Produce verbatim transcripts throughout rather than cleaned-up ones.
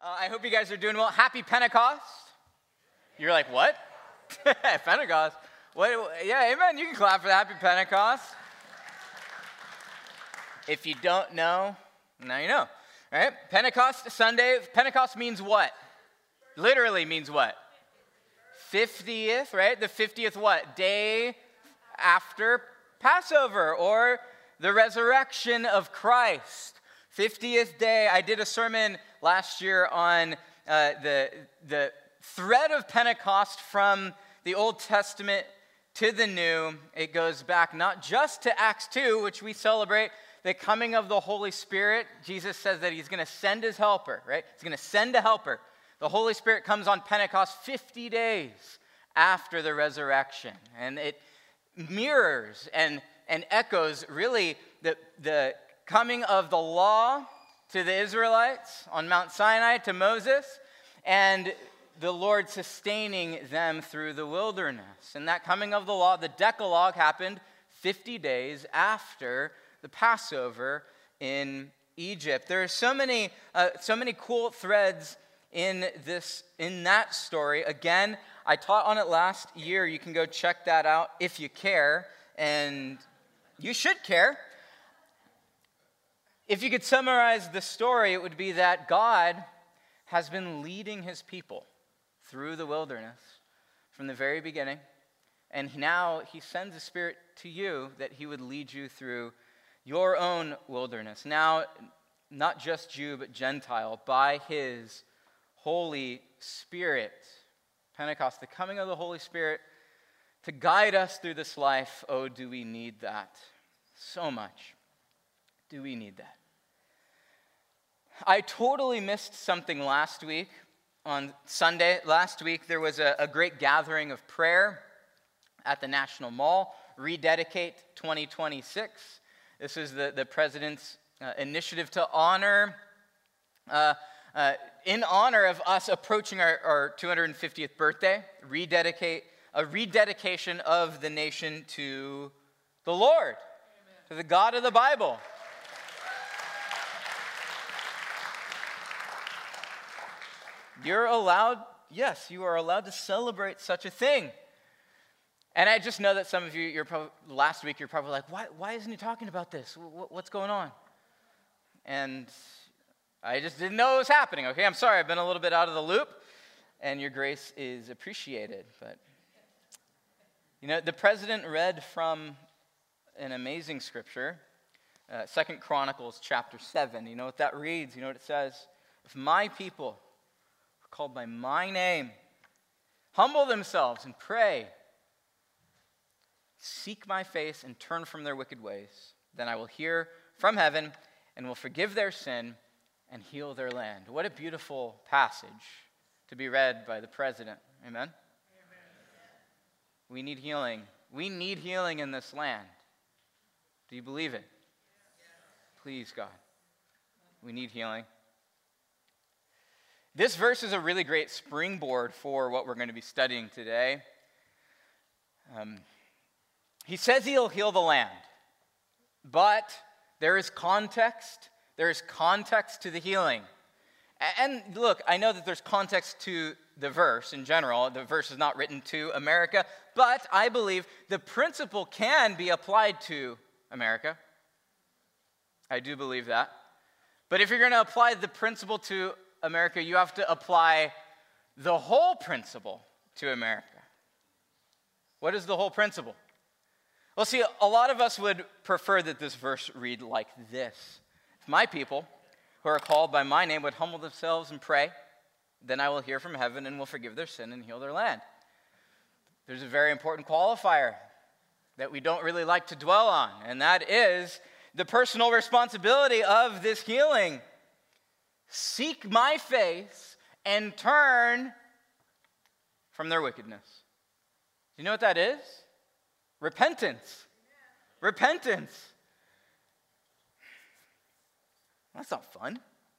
Uh, I hope you guys are doing well. Happy Pentecost. You're like, what? Pentecost? What? Yeah, amen. You can clap for the Happy Pentecost. If you don't know, now you know. All right? Pentecost Sunday. Pentecost means what? Literally means what? fiftieth, right? The fiftieth what? Day after Passover, or the resurrection of Christ. fiftieth day. I did a sermon last year on uh, the, the thread of Pentecost from the Old Testament to the New. It goes back not just to Acts two, which we celebrate the coming of the Holy Spirit. Jesus says that he's going to send his helper, right? He's going to send a helper. The Holy Spirit comes on Pentecost fifty days after the resurrection. And it mirrors and, and echoes really the, the coming of the law to the Israelites on Mount Sinai to Moses, and the Lord sustaining them through the wilderness. And that coming of the law, the Decalogue, happened fifty days after the Passover in Egypt. There are so many, uh, so many cool threads in this, in that story. Again, I taught on it last year. You can go check that out if you care, and you should care. If you could summarize the story, it would be that God has been leading his people through the wilderness from the very beginning, and now he sends the Spirit to you that he would lead you through your own wilderness. Now, not just Jew, but Gentile, by his Holy Spirit. Pentecost, the coming of the Holy Spirit to guide us through this life. Oh, do we need that so much? Do we need that? I totally missed something last week. On Sunday last week, there was a, a great gathering of prayer at the National Mall, Rededicate twenty twenty-six. This is the, the president's uh, initiative to honor, uh, uh, in honor of us approaching our, our two hundred fiftieth birthday, rededicate, a rededication of the nation to the Lord, Amen. To the God of the Bible. You're allowed, yes, you are allowed to celebrate such a thing. And I just know that some of you, you're probably, last week, you're probably like, why, why isn't he talking about this? What's going on? And I just didn't know it was happening, okay? I'm sorry, I've been a little bit out of the loop, and your grace is appreciated. But, you know, the president read from an amazing scripture, uh, Second Chronicles chapter seven. You know what that reads? You know what it says? If my people called by my name, humble themselves and pray, seek my face and turn from their wicked ways, then I will hear from heaven and will forgive their sin and heal their land. What a beautiful passage to be read by the president. Amen? Amen. We need healing. We need healing in this land. Do you believe it? Please, God. We need healing. This verse is a really great springboard for what we're going to be studying today. Um, he says he'll heal the land, but there is context. There is context to the healing. And look, I know that there's context to the verse in general. The verse is not written to America, but I believe the principle can be applied to America. I do believe that. But if you're going to apply the principle to America, you have to apply the whole principle to America. What is the whole principle? Well, see, a lot of us would prefer that this verse read like this. If my people, who are called by my name, would humble themselves and pray, then I will hear from heaven and will forgive their sin and heal their land. There's a very important qualifier that we don't really like to dwell on, and that is the personal responsibility of this healing. Seek my face and turn from their wickedness. Do you know what that is? Repentance. Repentance. That's not fun.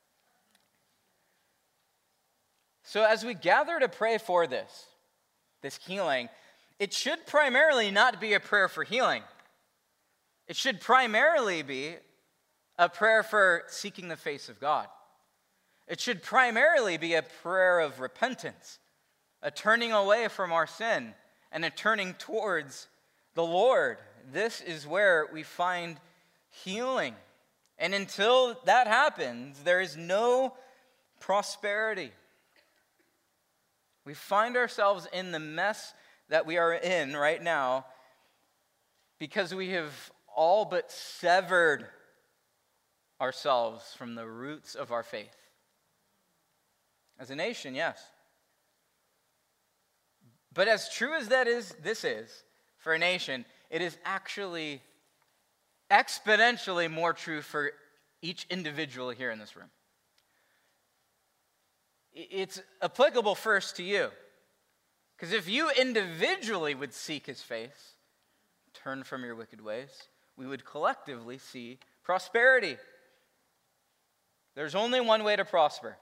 So as we gather to pray for this, this healing, it should primarily not be a prayer for healing. It should primarily be a prayer for seeking the face of God. It should primarily be a prayer of repentance, a turning away from our sin, and a turning towards the Lord. This is where we find healing. And until that happens, there is no prosperity. We find ourselves in the mess that we are in right now because we have all but severed ourselves from the roots of our faith. As a nation, yes. But as true as that is, this is, for a nation, it is actually exponentially more true for each individual here in this room. It's applicable first to you. Because if you individually would seek his face, turn from your wicked ways, we would collectively see prosperity. There's only one way to prosper.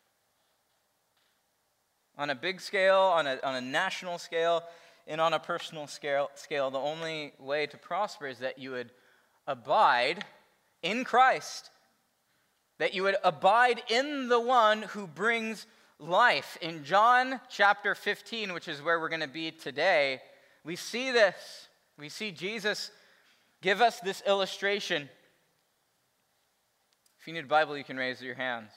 On a big scale, on a, on a national scale, and on a personal scale, scale, the only way to prosper is that you would abide in Christ, that you would abide in the one who brings life. In John chapter fifteen, which is where we're going to be today, we see this. We see Jesus give us this illustration. If you need a Bible, you can raise your hands.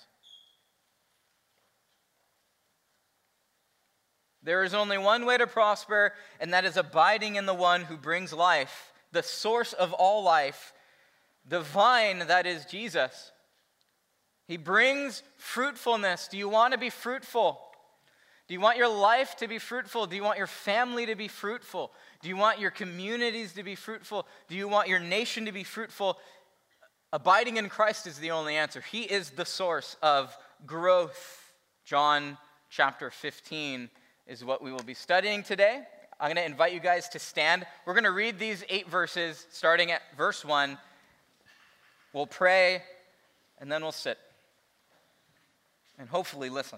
There is only one way to prosper, and that is abiding in the one who brings life, the source of all life, the vine that is Jesus. He brings fruitfulness. Do you want to be fruitful? Do you want your life to be fruitful? Do you want your family to be fruitful? Do you want your communities to be fruitful? Do you want your nation to be fruitful? Abiding in Christ is the only answer. He is the source of growth. John chapter fifteen is what we will be studying today. I'm going to invite you guys to stand. We're going to read these eight verses, starting at verse one. We'll pray, and then we'll sit. And hopefully listen.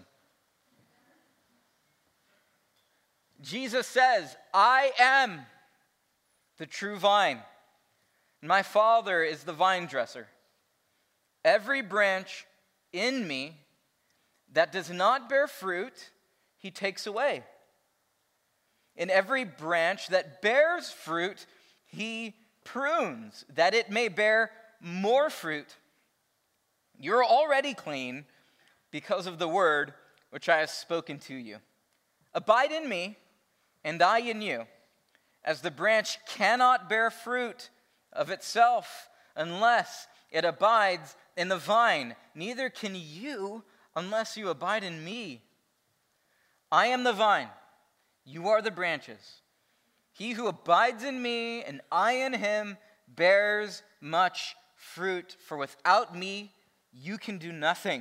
Jesus says, I am the true vine, and my Father is the vine dresser. Every branch in me that does not bear fruit, he takes away. In every branch that bears fruit, he prunes, that it may bear more fruit. You're already clean because of the word which I have spoken to you. Abide in me, and I in you, as the branch cannot bear fruit of itself unless it abides in the vine. Neither can you unless you abide in me. I am the vine, you are the branches. He who abides in me and I in him bears much fruit, for without me you can do nothing.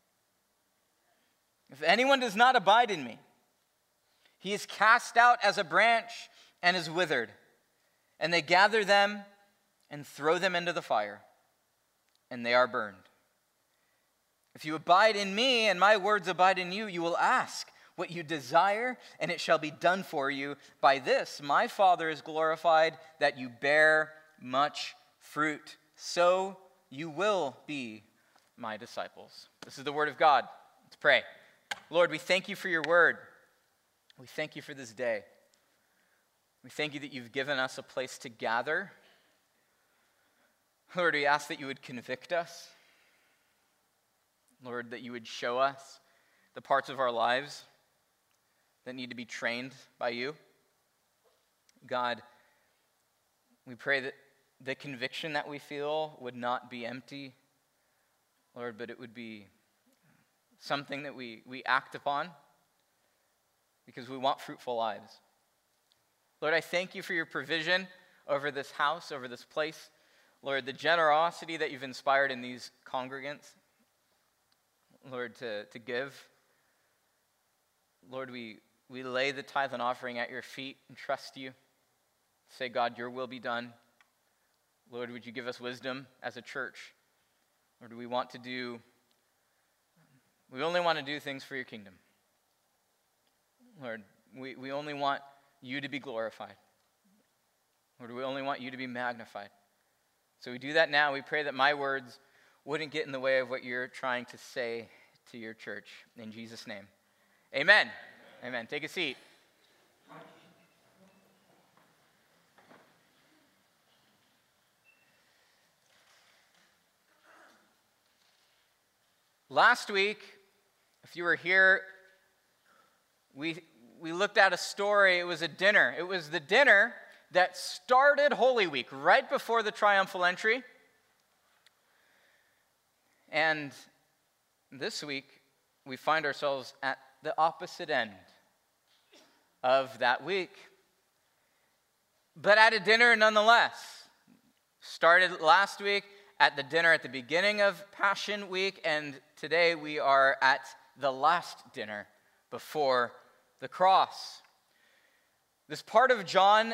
If anyone does not abide in me, he is cast out as a branch and is withered, and they gather them and throw them into the fire, and they are burned. If you abide in me and my words abide in you, you will ask what you desire, and it shall be done for you. By this my Father is glorified, that you bear much fruit. So you will be my disciples. This is the word of God. Let's pray. Lord, we thank you for your word. We thank you for this day. We thank you that you've given us a place to gather. Lord, we ask that you would convict us. Lord, that you would show us the parts of our lives that need to be trained by you. God, we pray that the conviction that we feel would not be empty, Lord, but it would be something that we, we act upon because we want fruitful lives. Lord, I thank you for your provision over this house, over this place. Lord, the generosity that you've inspired in these congregants, Lord, to, to give. Lord, we, we lay the tithe and offering at your feet and trust you. Say, God, your will be done. Lord, would you give us wisdom as a church? Lord, we want to do, we only want to do things for your kingdom. Lord, we, we only want you to be glorified. Lord, we only want you to be magnified. So we do that now. We pray that my words wouldn't get in the way of what you're trying to say to your church. In Jesus' name, amen. Amen. Take a seat. Last week, if you were here, we we looked at a story. It was a dinner. It was the dinner that started Holy Week, right before the triumphal entry. And this week, we find ourselves at the opposite end of that week. But at a dinner nonetheless. Started last week at the dinner at the beginning of Passion Week, and today we are at the last dinner before the cross. This part of John,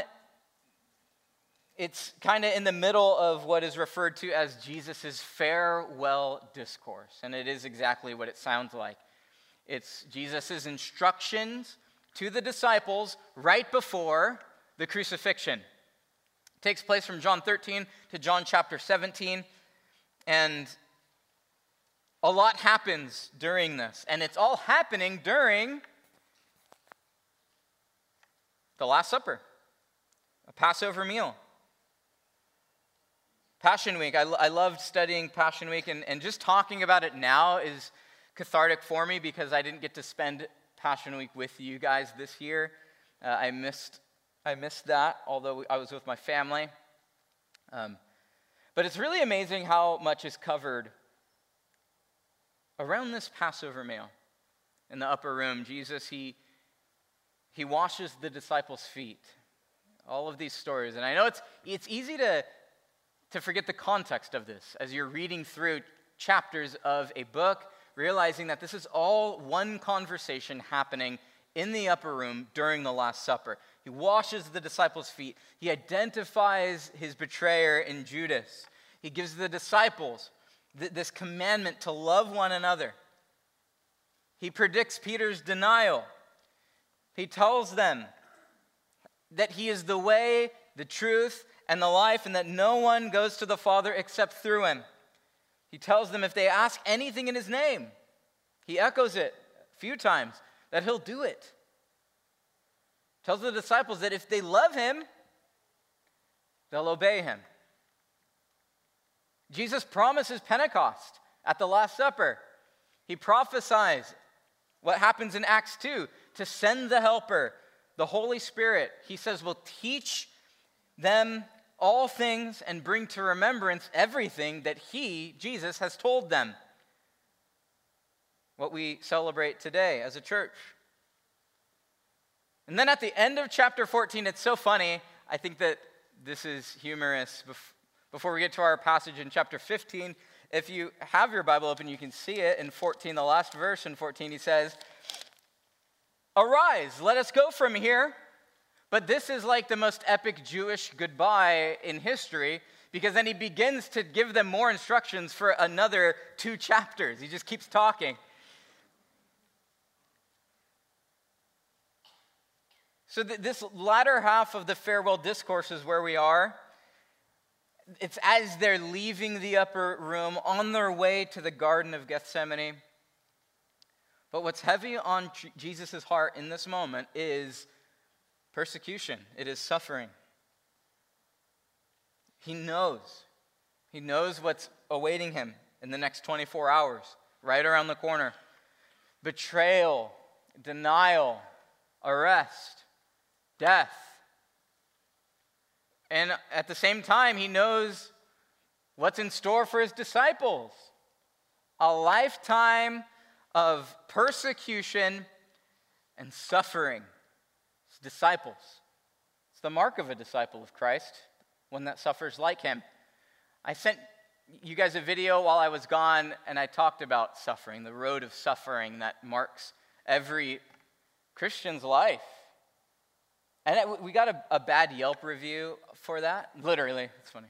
it's kind of in the middle of what is referred to as Jesus' farewell discourse, and it is exactly what it sounds like. It's Jesus' instructions to the disciples right before the crucifixion. It takes place from John thirteen to John chapter seventeen, and a lot happens during this, and it's all happening during the Last Supper, a Passover meal. Passion Week, I, I loved studying Passion Week, and, and just talking about it now is cathartic for me because I didn't get to spend Passion Week with you guys this year. Uh, I missed I missed that, although I was with my family. Um, but it's really amazing how much is covered around this Passover meal. In the upper room, Jesus, he He washes the disciples' feet. All of these stories. And I know it's it's easy to, to forget the context of this as you're reading through chapters of a book, realizing that this is all one conversation happening in the upper room during the Last Supper. He washes the disciples' feet. He identifies his betrayer in Judas. He gives the disciples th- this commandment to love one another. He predicts Peter's denial. He tells them that he is the way, the truth, and the life, and that no one goes to the Father except through him. He tells them if they ask anything in his name, he echoes it a few times, that he'll do it. Tells the disciples that if they love him, they'll obey him. Jesus promises Pentecost at the Last Supper. He prophesies what happens in Acts two, to send the Helper, the Holy Spirit. He says will teach them all things and bring to remembrance everything that he, Jesus, has told them. What we celebrate today as a church. And then at the end of chapter fourteen, it's so funny. I think that this is humorous. Before we get to our passage in chapter fifteen, if you have your Bible open, you can see it in fourteen, the last verse in fourteen, he says, "Arise, let us go from here." But this is like the most epic Jewish goodbye in history, because then he begins to give them more instructions for another two chapters. He just keeps talking. So th- this latter half of the farewell discourse is where we are. It's as they're leaving the upper room on their way to the Garden of Gethsemane. But what's heavy on Jesus' heart in this moment is persecution. It is suffering. He knows. He knows what's awaiting him in the next twenty-four hours, right around the corner. Betrayal, denial, arrest, death. And at the same time, he knows what's in store for his disciples. A lifetime of persecution and suffering. His disciples. It's the mark of a disciple of Christ, one that suffers like him. I sent you guys a video while I was gone, and I talked about suffering, the road of suffering that marks every Christian's life. And we got a, a bad Yelp review for that. Literally, it's funny.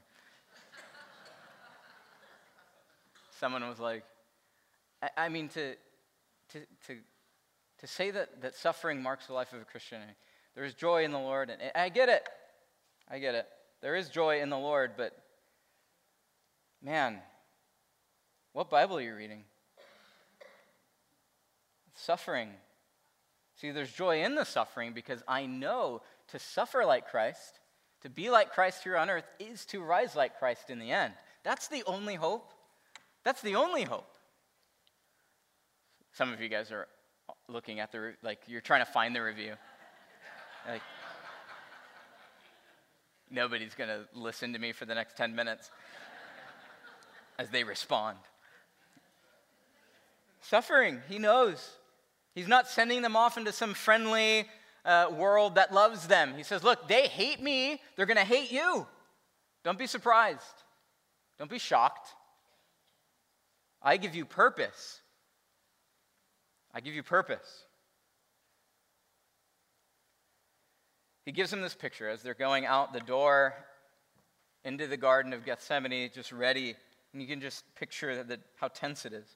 Someone was like, I, I mean, to, to to to say that, that suffering marks the life of a Christian, there is joy in the Lord. And I get it. I get it. There is joy in the Lord, but man, what Bible are you reading? suffering. See, there's joy in the suffering because I know to suffer like Christ, to be like Christ here on earth, is to rise like Christ in the end. That's the only hope. That's the only hope. Some of you guys are looking at the, re- like, you're trying to find the review. Like, nobody's going to listen to me for the next ten minutes as they respond. Suffering, he knows. He's not sending them off into some friendly uh, world that loves them. He says, look, they hate me. They're going to hate you. Don't be surprised. Don't be shocked. I give you purpose. I give you purpose. He gives them this picture as they're going out the door into the Garden of Gethsemane, just ready. And you can just picture the, how tense it is.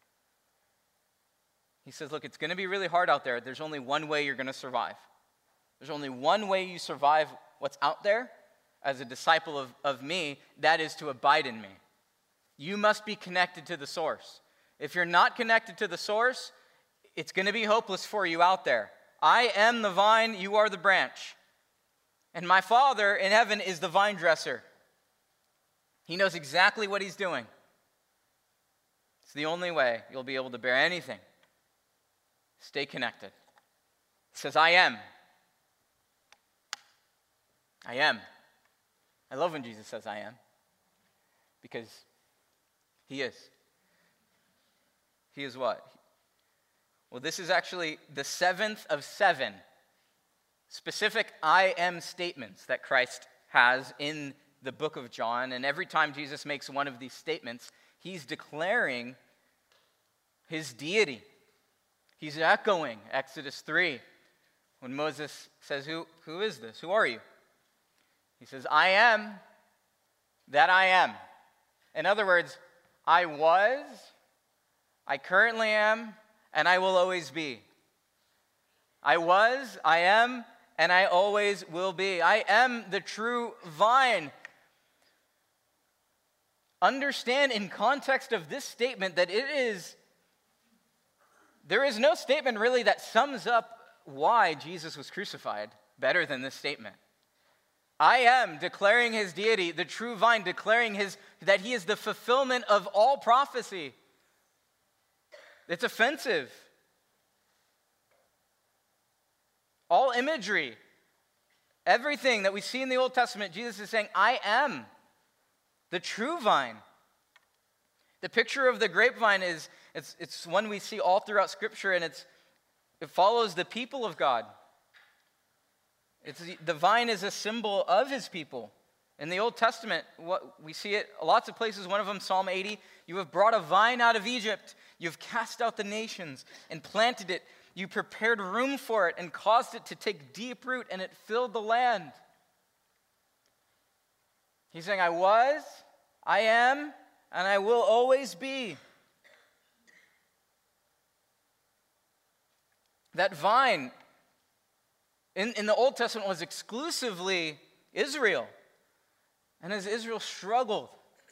He says, look, it's going to be really hard out there. There's only one way you're going to survive. There's only one way you survive what's out there as a disciple of, of me, that is to abide in me. You must be connected to the source. If you're not connected to the source, it's going to be hopeless for you out there. I am the vine, you are the branch. And my Father in heaven is the vine dresser. He knows exactly what he's doing. It's the only way you'll be able to bear anything. Stay connected. He says, I am. I am. I love when Jesus says I am. Because he is. He is what? Well, this is actually the seventh of seven specific I am statements that Christ has in the book of John. And every time Jesus makes one of these statements, he's declaring his deity. He's echoing Exodus three when Moses says, who, who is this? Who are you? He says, I am that I am. In other words, I was, I currently am, and I will always be. I was, I am, and I always will be. I am the true vine. Understand in context of this statement that it is, there is no statement really that sums up why Jesus was crucified better than this statement. I am declaring his deity, the true vine, declaring his that he is the fulfillment of all prophecy. It's offensive. All imagery, everything that we see in the Old Testament, Jesus is saying, I am the true vine. The picture of the grapevine is it's, it's one we see all throughout Scripture, and it's it follows the people of God. It's the, the vine is a symbol of his people. In the Old Testament, what, we see it lots of places. One of them, Psalm eighty, you have brought a vine out of Egypt. You have cast out the nations and planted it. You prepared room for it and caused it to take deep root, and it filled the land. He's saying, I was, I am, and I will always be. That vine in, in the Old Testament was exclusively Israel. And as Israel struggled,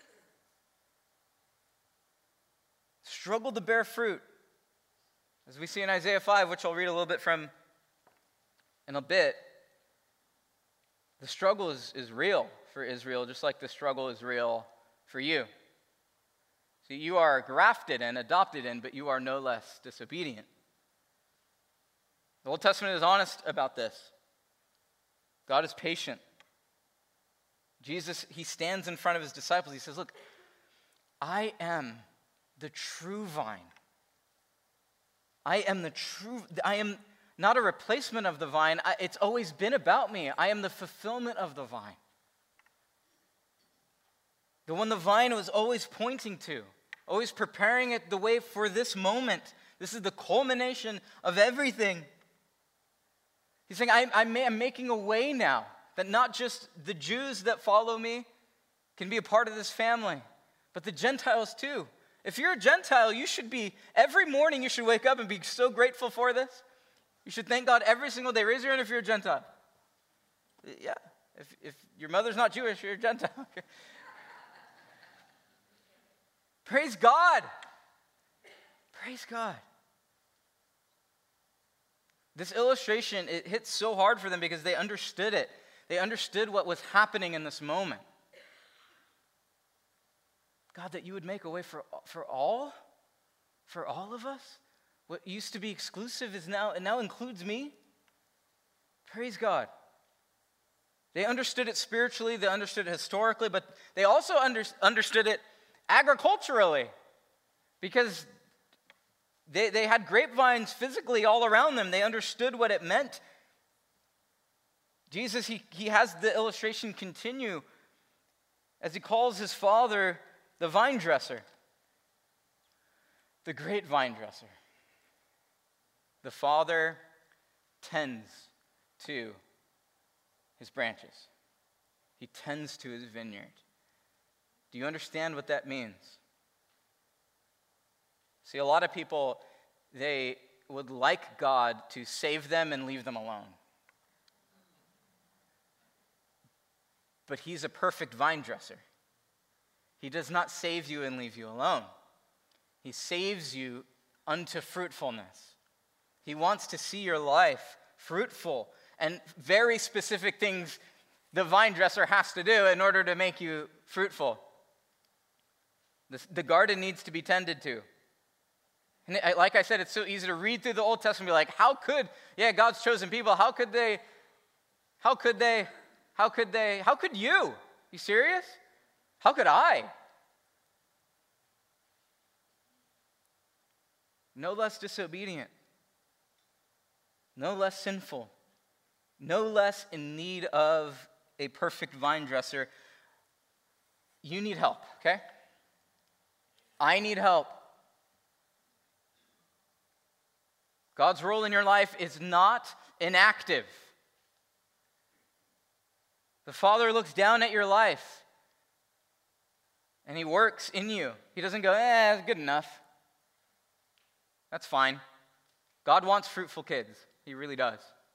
struggled to bear fruit, as we see in Isaiah five, which I'll read a little bit from in a bit, the struggle is, is real for Israel, just like the struggle is real for you. See, you are grafted and adopted in, but you are no less disobedient. The Old Testament is honest about this. God is patient. Jesus, he stands in front of his disciples. He says, look, I am the true vine. I am the true, I am not a replacement of the vine. I, it's always been about me. I am the fulfillment of the vine. The one the vine was always pointing to, always preparing it the way for this moment. This is the culmination of everything. He's saying, I, I may, I'm making a way now that not just the Jews that follow me can be a part of this family, but the Gentiles too. If you're a Gentile, you should be, every morning you should wake up and be so grateful for this. You should thank God every single day. Raise your hand if you're a Gentile. Yeah, if, if your mother's not Jewish, you're a Gentile. Praise God. Praise God. This illustration, it hit so hard for them because they understood it. They understood what was happening in this moment. God, that you would make a way for, for all? For all of us? What used to be exclusive is now, it now includes me? Praise God. They understood it spiritually, they understood it historically, but they also under, understood it agriculturally because they, they had grapevines physically all around them. They understood what it meant. Jesus, he, he has the illustration continue as he calls his father the vine dresser, the great vine dresser. The father tends to his branches. He tends to his vineyard. Do you understand what that means? See, a lot of people, they would like God to save them and leave them alone. But he's a perfect vine dresser. He does not save you and leave you alone. He saves you unto fruitfulness. He wants to see your life fruitful, and very specific things the vine dresser has to do in order to make you fruitful. The, the garden needs to be tended to. And it, like I said, it's so easy to read through the Old Testament and be like, how could, yeah, God's chosen people, how could they, how could they, how could they, how could you? You serious? How could I? No less disobedient. No less sinful. No less in need of a perfect vine dresser. You need help, okay? I need help. God's role in your life is not inactive. The Father looks down at your life and he works in you. He doesn't go, eh, it's good enough. That's fine. God wants fruitful kids. He really does.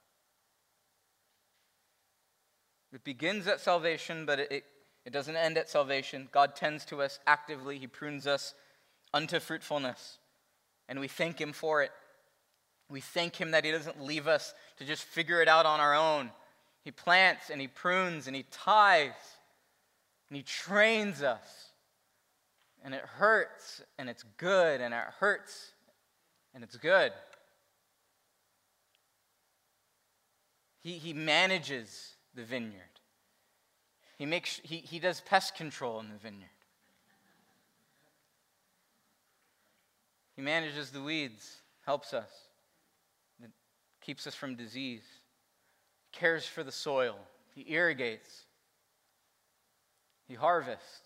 It begins at salvation, but it, it, it doesn't end at salvation. God tends to us actively. He prunes us unto fruitfulness. And we thank him for it. We thank him that he doesn't leave us to just figure it out on our own. He plants and he prunes and he tithes and he trains us. And it hurts and it's good, and it hurts and it's good. He, he manages the vineyard. He makes he, he does pest control in the vineyard. He manages the weeds, helps us, it keeps us from disease, cares for the soil, he irrigates, he harvests.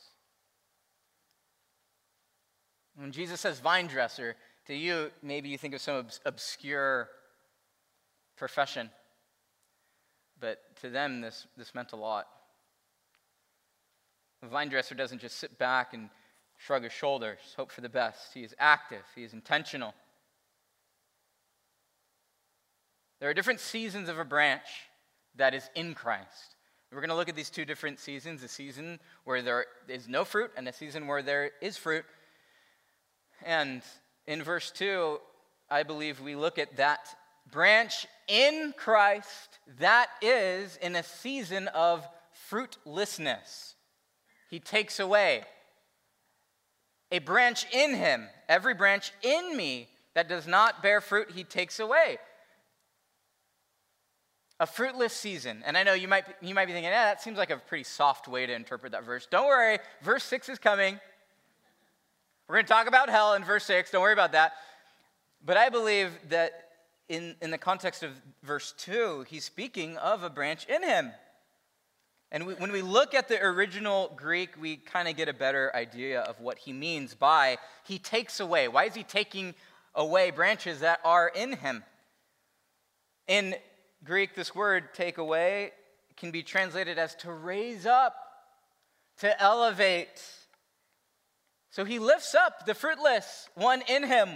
When Jesus says vine dresser, to you, maybe you think of some obs- obscure profession. But to them, this, this meant a lot. The vine dresser doesn't just sit back and shrug his shoulders, hope for the best. He is active. He is intentional. There are different seasons of a branch that is in Christ. We're going to look at these two different seasons, a season where there is no fruit and a season where there is fruit. And in verse two, I believe we look at that branch in Christ that is in a season of fruitlessness. He takes away a branch in him. Every branch in me that does not bear fruit, he takes away. A fruitless season. And I know you might, you might be thinking, eh, that seems like a pretty soft way to interpret that verse. Don't worry, verse six is coming. We're going to talk about hell in verse six. Don't worry about that. But I believe that in, in the context of verse two, he's speaking of a branch in him. And we, when we look at the original Greek, we kind of get a better idea of what he means by he takes away. Why is he taking away branches that are in him? In Greek, this word take away can be translated as to raise up, to elevate. So he lifts up the fruitless one in him.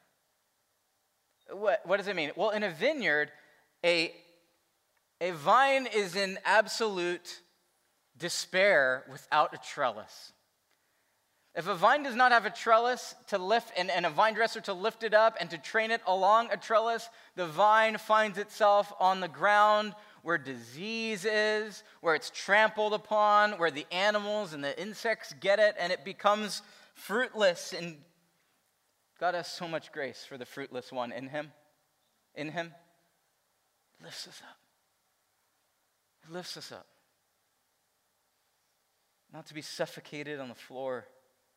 What, what does it mean? Well, in a vineyard, a, a vine is in absolute despair without a trellis. If a vine does not have a trellis to lift and, and a vine dresser to lift it up and to train it along a trellis, the vine finds itself on the ground where disease is, where it's trampled upon, where the animals and the insects get it, and it becomes fruitless. And God has so much grace for the fruitless one in him. In him. He lifts us up. He lifts us up. Not to be suffocated on the floor.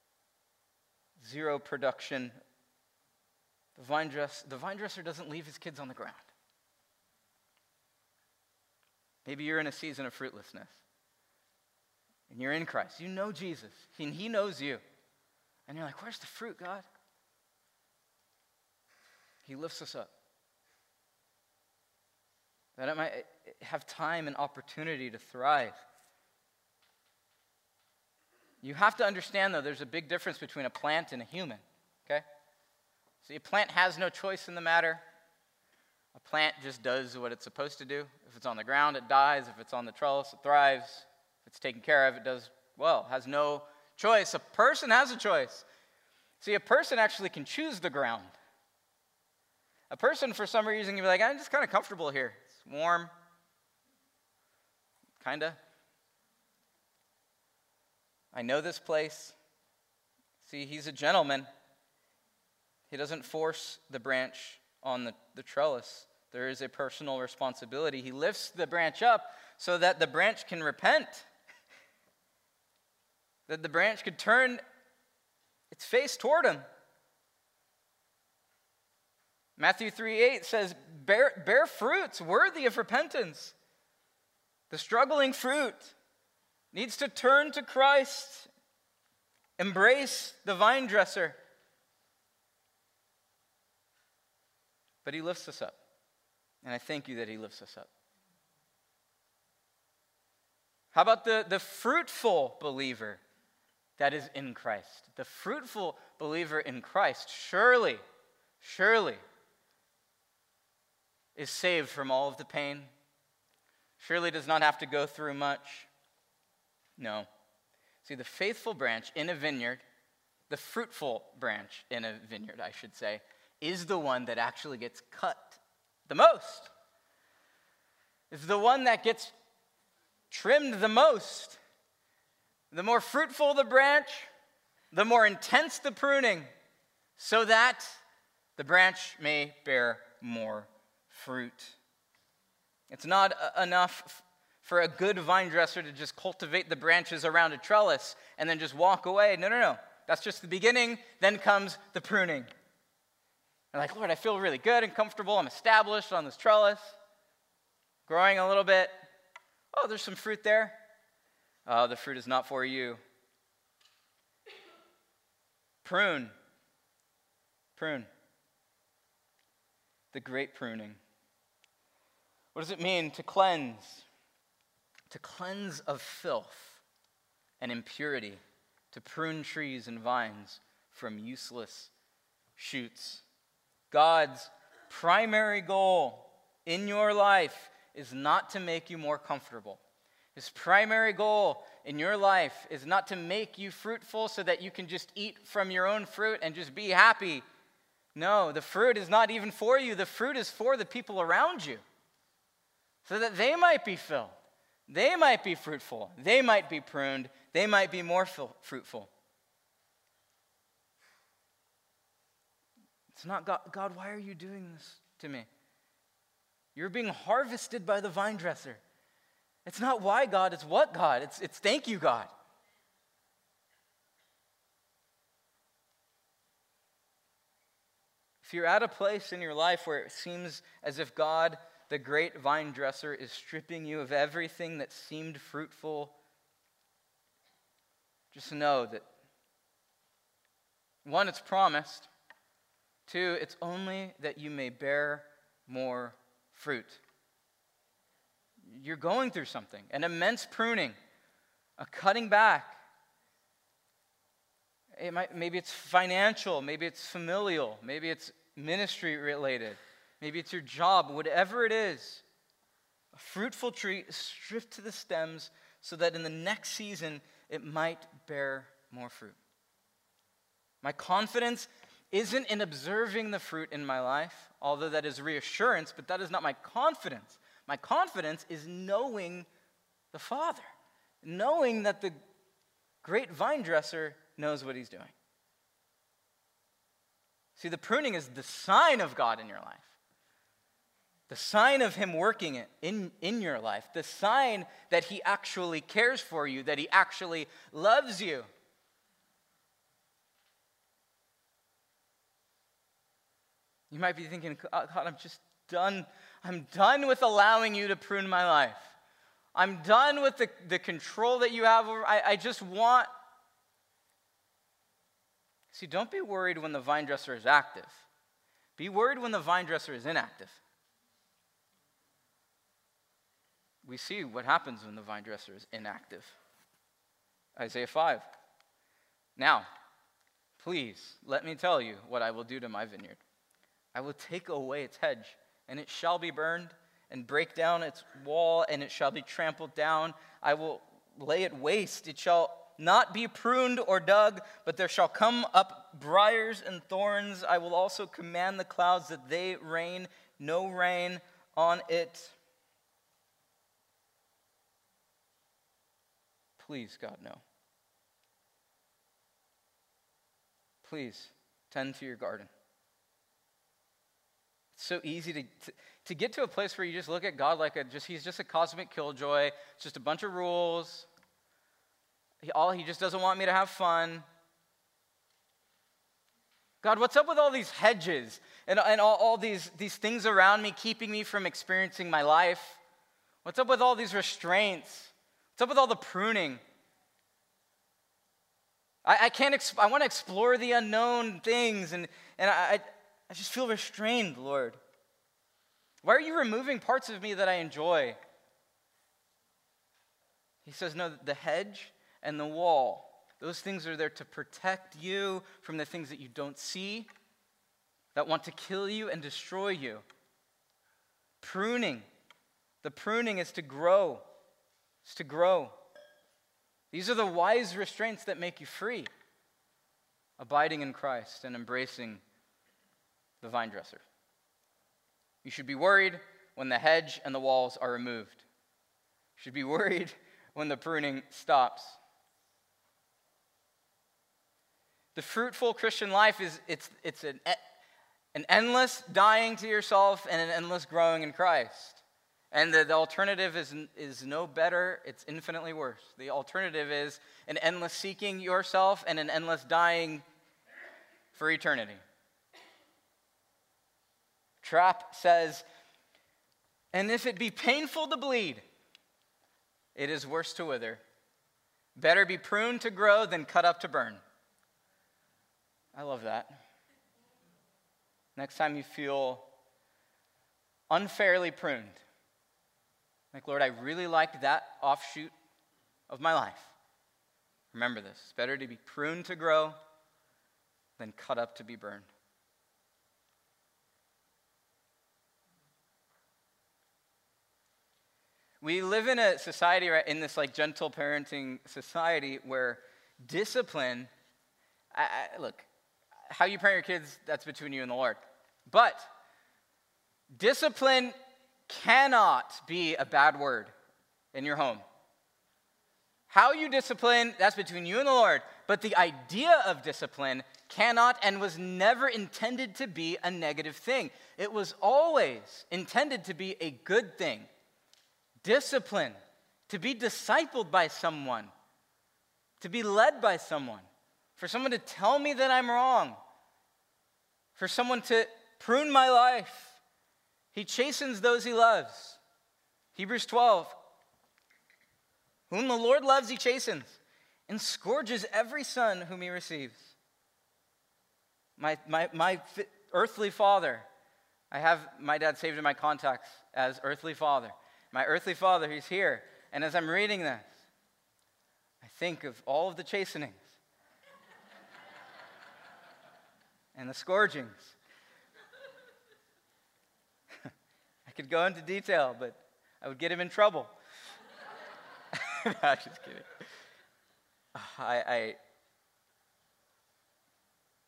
Zero production. The vine dress, the vine dresser doesn't leave his kids on the ground. Maybe you're in a season of fruitlessness. And you're in Christ. You know Jesus. And he knows you. And you're like, where's the fruit, God? He lifts us up. That it might have time and opportunity to thrive. You have to understand, though, there's a big difference between a plant and a human, okay? See, a plant has no choice in the matter. A plant just does what it's supposed to do. If it's on the ground, it dies. If it's on the trellis, it thrives. If it's taken care of, it does well. It has no choice. A person has a choice. See, a person actually can choose the ground. A person, for some reason, can be like, I'm just kind of comfortable here. It's warm. Kind of. I know this place. See, he's a gentleman. He doesn't force the branch on the, the trellis. There is a personal responsibility. He lifts the branch up so that the branch can repent. That the branch could turn its face toward him. Matthew three eight says, bear, bear fruits worthy of repentance. The struggling fruit needs to turn to Christ, embrace the vine dresser. But he lifts us up. And I thank you that he lifts us up. How about the, the fruitful believer that is in Christ? The fruitful believer in Christ surely, surely is saved from all of the pain. Surely does not have to go through much. No. See, the faithful branch in a vineyard, the fruitful branch in a vineyard, I should say, is the one that actually gets cut the most. It's the one that gets trimmed the most. The more fruitful the branch, the more intense the pruning, so that the branch may bear more fruit. It's not enough for a good vine dresser to just cultivate the branches around a trellis and then just walk away. No, no, no. That's just the beginning. Then comes the pruning. I'm like, Lord, I feel really good and comfortable. I'm established on this trellis, growing a little bit. Oh, there's some fruit there. Oh, the fruit is not for you. Prune. Prune. The great pruning. What does it mean to cleanse? To cleanse of filth and impurity, to prune trees and vines from useless shoots. God's primary goal in your life is not to make you more comfortable. His primary goal in your life is not to make you fruitful so that you can just eat from your own fruit and just be happy. No, the fruit is not even for you. The fruit is for the people around you so that they might be filled. They might be fruitful. They might be pruned. They might be more fruitful. It's not God. God, why are you doing this to me? You're being harvested by the vine dresser. It's not why, God. It's what, God. It's, it's thank you, God. If you're at a place in your life where it seems as if God, the great vine dresser, is stripping you of everything that seemed fruitful, just know that, one, it's promised. Two, it's only that you may bear more fruit. You're going through something, an immense pruning, a cutting back. It might, maybe it's financial, maybe it's familial, maybe it's ministry related, maybe it's your job, whatever it is. A fruitful tree is stripped to the stems so that in the next season it might bear more fruit. My confidence isn't in observing the fruit in my life, although that is reassurance, but that is not my confidence. My confidence is knowing the Father, knowing that the great vine dresser knows what he's doing. See, the pruning is the sign of God in your life. The sign of him working it in, in your life. The sign that he actually cares for you, that he actually loves you. You might be thinking, God, I'm just done. I'm done with allowing you to prune my life. I'm done with the, the control that you have over. I, I just want. See, don't be worried when the vine dresser is active. Be worried when the vine dresser is inactive. We see what happens when the vine dresser is inactive. Isaiah five. Now, please, let me tell you what I will do to my vineyard. I will take away its hedge, and it shall be burned, and break down its wall, and it shall be trampled down. I will lay it waste. It shall not be pruned or dug, but there shall come up briars and thorns. I will also command the clouds that they rain no rain on it. Please, God, no. Please, tend to your garden. It's so easy to, to, to get to a place where you just look at God like a, just he's just a cosmic killjoy. It's just a bunch of rules. He, all, he just doesn't want me to have fun. God, what's up with all these hedges and, and all, all these, these things around me keeping me from experiencing my life? What's up with all these restraints? What's up with all the pruning? I, I can't. Exp- I want to explore the unknown things, and and I, I just feel restrained, Lord. Why are you removing parts of me that I enjoy? He says, no, the hedge and the wall, those things are there to protect you from the things that you don't see, that want to kill you and destroy you. Pruning. The pruning is to grow. It's to grow. These are the wise restraints that make you free. Abiding in Christ and embracing the vine dresser. You should be worried when the hedge and the walls are removed. You should be worried when the pruning stops. The fruitful Christian life is it's it's an, an endless dying to yourself and an endless growing in Christ. And the, the alternative is, is no better, it's infinitely worse. The alternative is an endless seeking yourself and an endless dying for eternity. Trapp says, and if it be painful to bleed, it is worse to wither. Better be pruned to grow than cut up to burn. I love that. Next time you feel unfairly pruned, like, Lord, I really like that offshoot of my life. Remember this. It's better to be pruned to grow than cut up to be burned. We live in a society, right, in this like gentle parenting society where discipline, I, I, look, how you parent your kids, that's between you and the Lord. But discipline cannot be a bad word in your home. How you discipline, that's between you and the Lord. But the idea of discipline cannot and was never intended to be a negative thing. It was always intended to be a good thing. Discipline, to be discipled by someone, to be led by someone, for someone to tell me that I'm wrong, for someone to prune my life. He chastens those he loves. Hebrews twelve. Whom the Lord loves, he chastens, and scourges every son whom he receives. My, my, my earthly father, I have my dad saved in my contacts as earthly father. My earthly father, he's here. And as I'm reading this, I think of all of the chastenings and the scourgings. I could go into detail, but I would get him in trouble. No, I'm just kidding. I, I,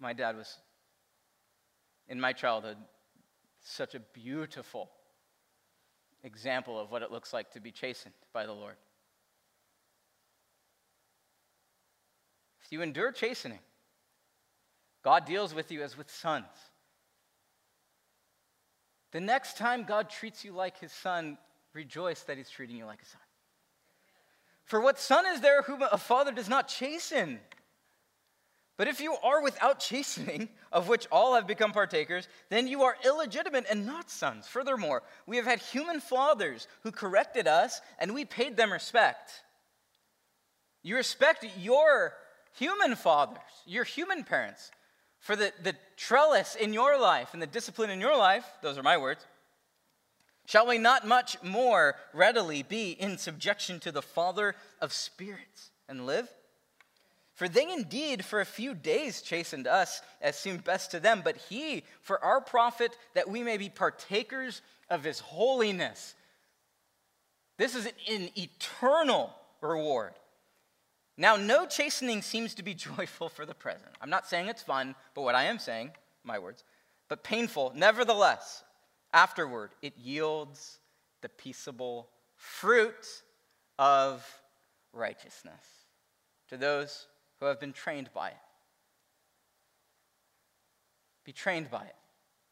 my dad was, in my childhood, such a beautiful example of what it looks like to be chastened by the Lord. If you endure chastening, God deals with you as with sons. The next time God treats you like his son, rejoice that he's treating you like a son. For what son is there whom a father does not chasten? But if you are without chastening, of which all have become partakers, then you are illegitimate and not sons. Furthermore, we have had human fathers who corrected us, and we paid them respect. You respect your human fathers, your human parents, for the, the trellis in your life and the discipline in your life, those are my words. Shall we not much more readily be in subjection to the Father of spirits and live? For they indeed for a few days chastened us as seemed best to them, but he for our profit, that we may be partakers of his holiness. This is an eternal reward. Now, no chastening seems to be joyful for the present. I'm not saying it's fun, but what I am saying, my words, but painful. Nevertheless, afterward, it yields the peaceable fruit of righteousness to those who have been trained by it. Be trained by it.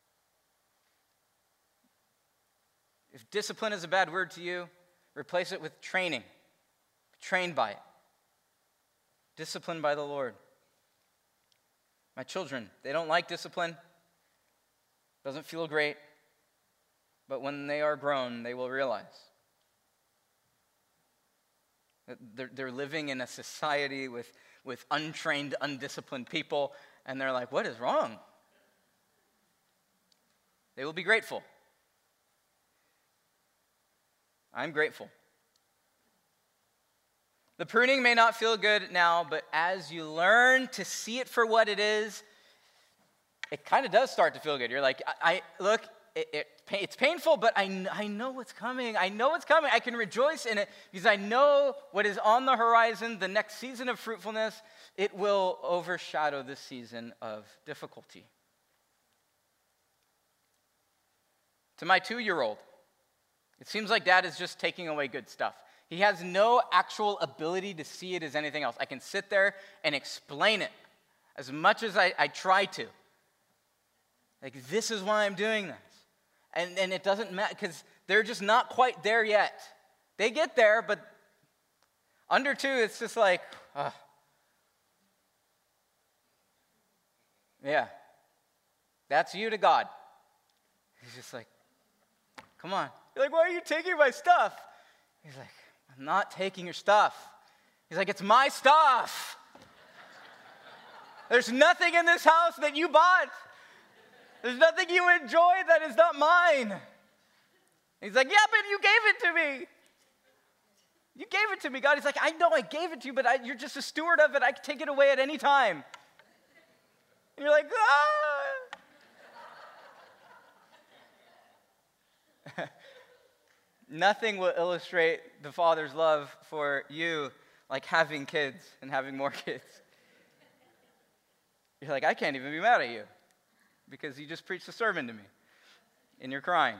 If discipline is a bad word to you, replace it with training. Be trained by it. Disciplined by the Lord. My children, they don't like discipline. Doesn't feel great. But when they are grown, they will realize that they're, they're living in a society with, with untrained, undisciplined people, and they're like, what is wrong? They will be grateful. I'm grateful. The pruning may not feel good now, but as you learn to see it for what it is, it kind of does start to feel good. You're like, I, I look, it, it, it's painful, but I, I know what's coming. I know what's coming. I can rejoice in it because I know what is on the horizon, the next season of fruitfulness. It will overshadow this season of difficulty. To my two-year-old, it seems like dad is just taking away good stuff. He has no actual ability to see it as anything else. I can sit there and explain it as much as I, I try to. Like, this is why I'm doing this. And, and it doesn't matter because they're just not quite there yet. They get there, but under two, it's just like, uh, yeah, that's you to God. He's just like, come on. You're like, why are you taking my stuff? He's like, I'm not taking your stuff. He's like, it's my stuff. There's nothing in this house that you bought. There's nothing you enjoy that is not mine. He's like, yeah, but you gave it to me. You gave it to me, God. He's like, I know I gave it to you, but I, you're just a steward of it. I can take it away at any time. And you're like, ah. Nothing will illustrate the Father's love for you like having kids and having more kids. You're like, I can't even be mad at you because you just preached a sermon to me and you're crying.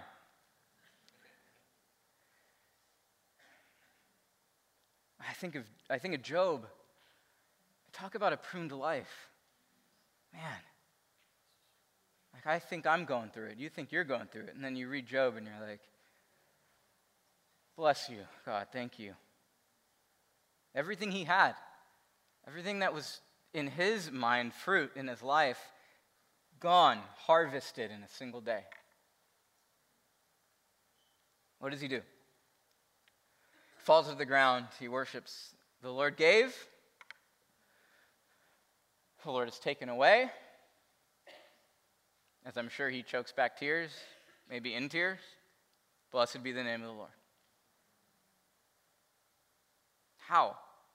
I think of I think of Job. Talk about a pruned life. Man. Like, I think I'm going through it. You think you're going through it. And then you read Job and you're like, bless you, God, thank you. Everything he had, everything that was in his mind, fruit in his life, gone, harvested in a single day. What does he do? Falls to the ground, he worships. The Lord gave, the Lord has taken away. As I'm sure he chokes back tears, maybe in tears. Blessed be the name of the Lord. How?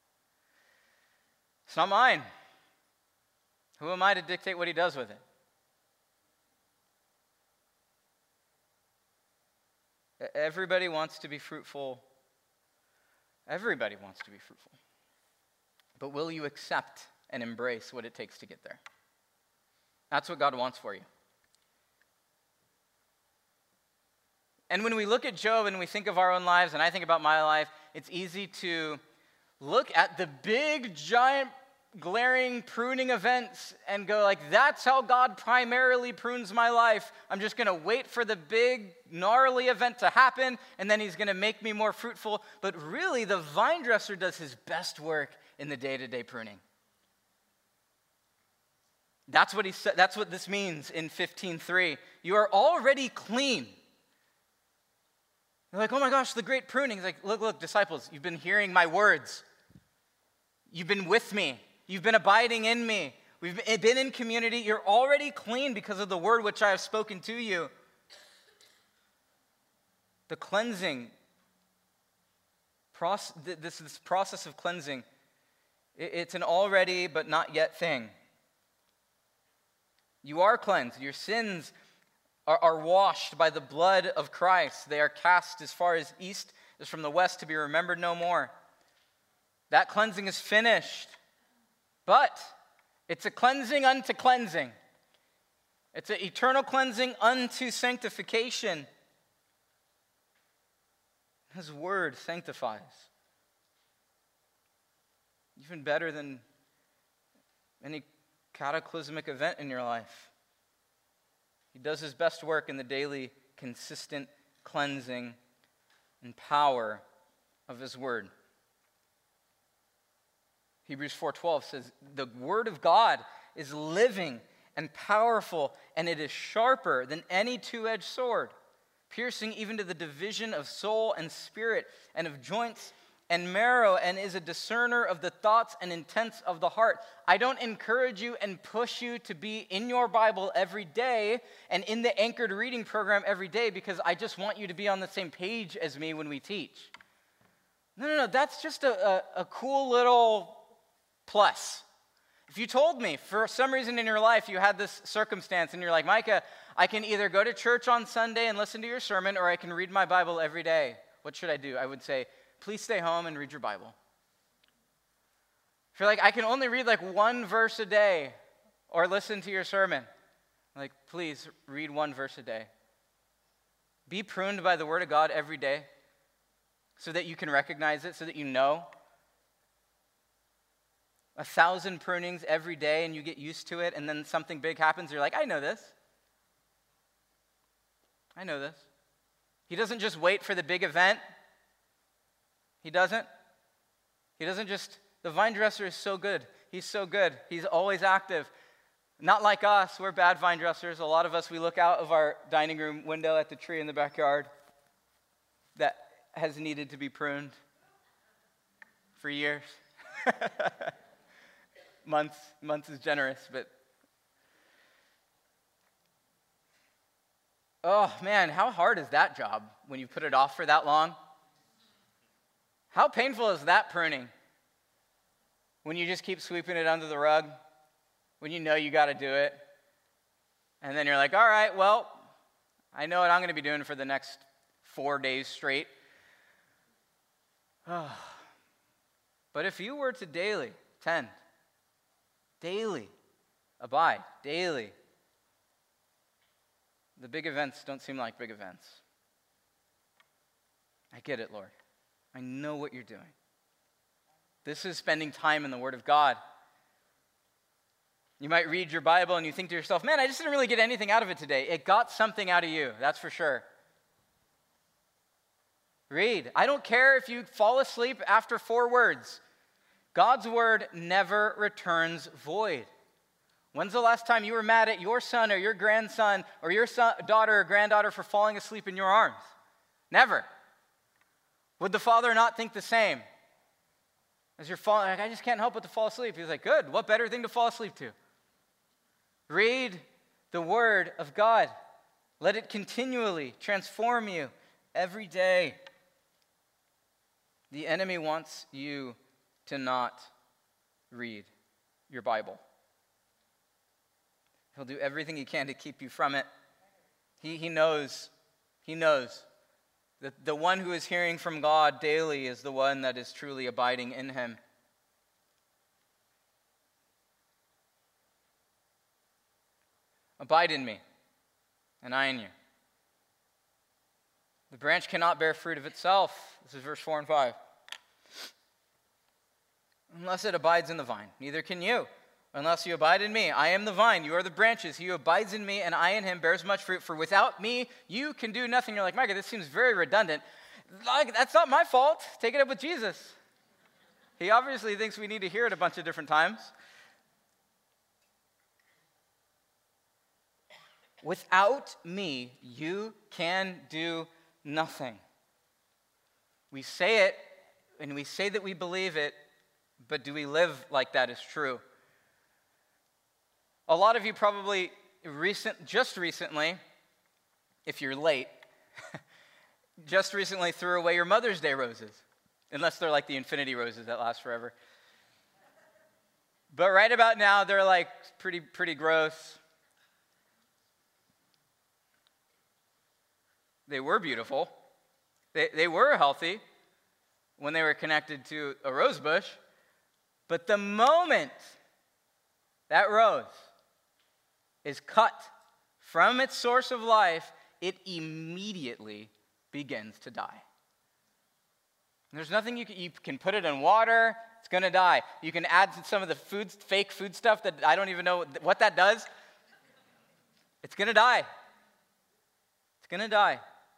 It's not mine. Who am I to dictate what he does with it? Everybody wants to be fruitful. Everybody wants to be fruitful. But will you accept and embrace what it takes to get there? That's what God wants for you. And when we look at Job and we think of our own lives, and I think about my life, it's easy to look at the big, giant, glaring pruning events and go like, that's how God primarily prunes my life. I'm just going to wait for the big, gnarly event to happen, and then he's going to make me more fruitful. But really, the vine dresser does his best work in the day-to-day pruning. That's what he said. That's what this means in fifteen three. You are already clean. You're like, oh my gosh, the great pruning. He's like, look, look, disciples, you've been hearing my words. You've been with me. You've been abiding in me. We've been in community. You're already clean because of the word which I have spoken to you. The cleansing, this, this process of cleansing, it's an already but not yet thing. You are cleansed. Your sins are, are washed by the blood of Christ. They are cast as far as east is from the west to be remembered no more. That cleansing is finished. But it's a cleansing unto cleansing. It's an eternal cleansing unto sanctification. His word sanctifies. Even better than any cataclysmic event in your life. He does his best work in the daily, consistent cleansing and power of his word. Hebrews four twelve says, the word of God is living and powerful, and it is sharper than any two-edged sword, piercing even to the division of soul and spirit and of joints and marrow, and is a discerner of the thoughts and intents of the heart. I don't encourage you and push you to be in your Bible every day and in the anchored reading program every day because I just want you to be on the same page as me when we teach. No, no, no, that's just a, a, a cool little plus. If you told me for some reason in your life you had this circumstance and you're like, Micah, I can either go to church on Sunday and listen to your sermon or I can read my Bible every day. What should I do? I would say, please stay home and read your Bible. If you're like, I can only read like one verse a day or listen to your sermon, like, please read one verse a day. Be pruned by the word of God every day so that you can recognize it, so that you know. A thousand prunings every day and you get used to it, and then something big happens, you're like, I know this. I know this. He doesn't just wait for the big event. He doesn't. He doesn't just, the vine dresser is so good. He's so good. He's always active. Not like us, we're bad vine dressers. A lot of us, we look out of our dining room window at the tree in the backyard that has needed to be pruned for years. Months, months is generous, but oh man, how hard is that job when you put it off for that long? How painful is that pruning? When you just keep sweeping it under the rug, when you know you got to do it, and then you're like, all right, well, I know what I'm going to be doing for the next four days straight. Oh. But if you were to daily tend, daily abide, daily, the big events don't seem like big events. I get it, Lord. I know what you're doing. This is spending time in the Word of God. You might read your Bible and you think to yourself, man, I just didn't really get anything out of it today. It got something out of you, that's for sure. Read. I don't care if you fall asleep after four words. God's word never returns void. When's the last time you were mad at your son or your grandson or your son, daughter or granddaughter for falling asleep in your arms? Never. Would the father not think the same? As you're falling, like, I just can't help but to fall asleep. He's like, good, what better thing to fall asleep to? Read the word of God. Let it continually transform you every day. The enemy wants you to not read your Bible. He'll do everything he can to keep you from it. He, he knows, he knows that the one who is hearing from God daily is the one that is truly abiding in him. Abide in me, and I in you. The branch cannot bear fruit of itself. This is verse four and five. Unless it abides in the vine, neither can you. Unless you abide in me, I am the vine, you are the branches. He who abides in me and I in him bears much fruit. For without me, you can do nothing. You're like, Micah, this seems very redundant. Like, that's not my fault. Take it up with Jesus. He obviously thinks we need to hear it a bunch of different times. Without me, you can do nothing. We say it, and we say that we believe it, but do we live like that is true? A lot of you probably recent, just recently, if you're late, just recently threw away your Mother's Day roses, unless they're like the infinity roses that last forever. But right about now, they're like pretty, pretty gross. They were beautiful. They, they were healthy when they were connected to a rose bush. But the moment that rose is cut from its source of life, it immediately begins to die. And there's nothing you can, you can put it in water, it's going to die. You can add some of the food, fake food stuff that I don't even know what that does. It's going to die. It's going to die.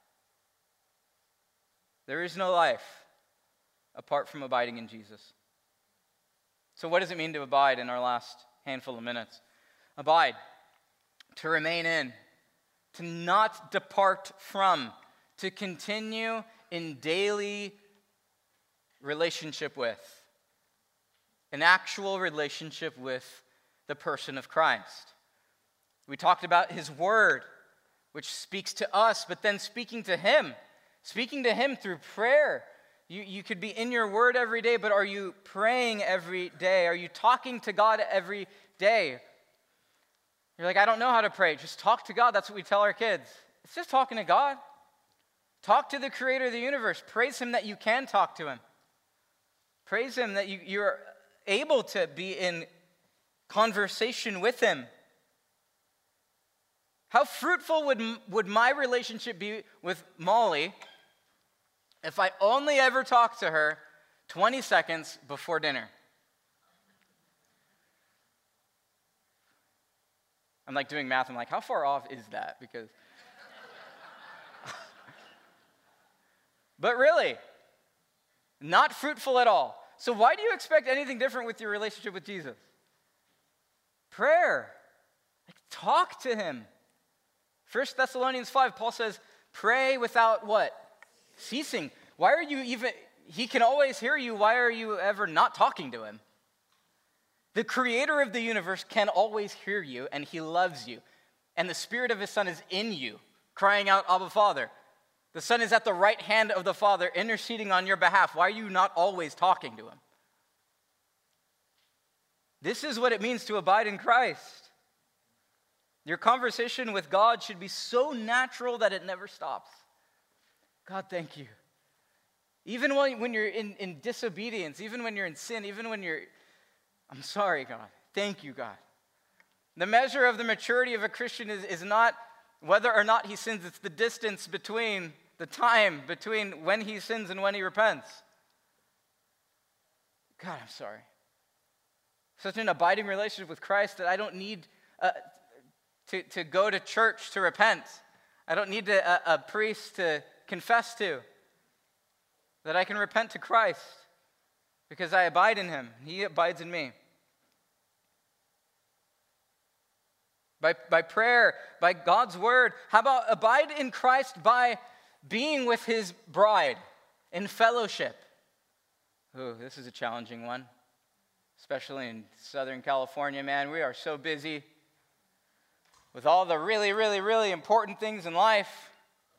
There is no life apart from abiding in Jesus. So what does it mean to abide in our last handful of minutes? Abide, to remain in, to not depart from, to continue in daily relationship with, an actual relationship with the person of Christ. We talked about his word, which speaks to us, but then speaking to him, speaking to him through prayer. You, you could be in your word every day, but are you praying every day? Are you talking to God every day? You're like, I don't know how to pray. Just talk to God. That's what we tell our kids. It's just talking to God. Talk to the creator of the universe. Praise him that you can talk to him. Praise him that you, you're able to be in conversation with him. How fruitful would, would my relationship be with Molly if I only ever talked to her twenty seconds before dinner? I'm like doing math. I'm like, how far off is that? Because, but really, not fruitful at all. So why do you expect anything different with your relationship with Jesus? Prayer. Like, talk to him. First Thessalonians five, Paul says, pray without what? Ceasing. Why are you even, he can always hear you. Why are you ever not talking to him? The creator of the universe can always hear you, and he loves you. And the spirit of his son is in you, crying out, Abba, Father. The son is at the right hand of the Father, interceding on your behalf. Why are you not always talking to him? This is what it means to abide in Christ. Your conversation with God should be so natural that it never stops. God, thank you. Even when you're in, in disobedience, even when you're in sin, even when you're, I'm sorry, God. Thank you, God. The measure of the maturity of a Christian is, is not whether or not he sins, it's the distance between, the time between when he sins and when he repents. God, I'm sorry. Such an abiding relationship with Christ that I don't need uh, to, to go to church to repent. I don't need to, a, a priest to confess to. That I can repent to Christ because I abide in him. He abides in me. By, by prayer, by God's word. How about abide in Christ by being with his bride in fellowship? Ooh, this is a challenging one. Especially in Southern California, man. We are so busy with all the really, really, really important things in life.